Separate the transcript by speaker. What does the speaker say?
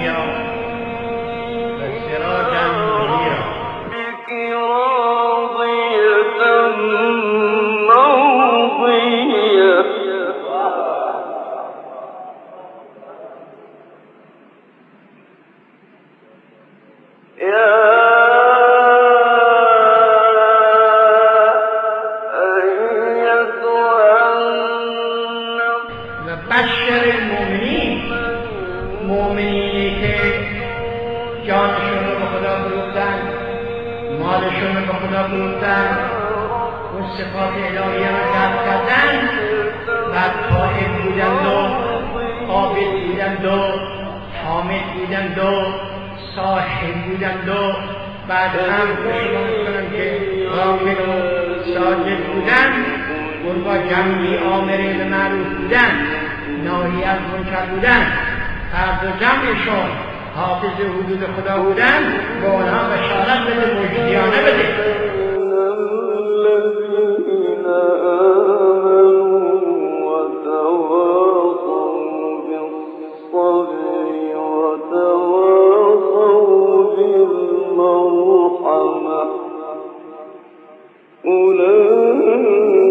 Speaker 1: دنیا و سراجا منیرا. بشر المؤمنین، مؤمنینی که جانشون رو به خدا فروختن، مالشون رو به خدا فروختن، اون صفات الهیه رو درک کردن، بعد طائب بودند و عابد بودند و حامد بودند و صاحب بودند و بعد هم به شما میکنم که راکد و ساجد بودند، اون با جمعی آمره به معروف بودند، ناهی از منکر بودن، هر دو جمعشون حافظ حدود خدا بودن، با اونها بشارت بده، مجدیانه بده.
Speaker 2: أولئك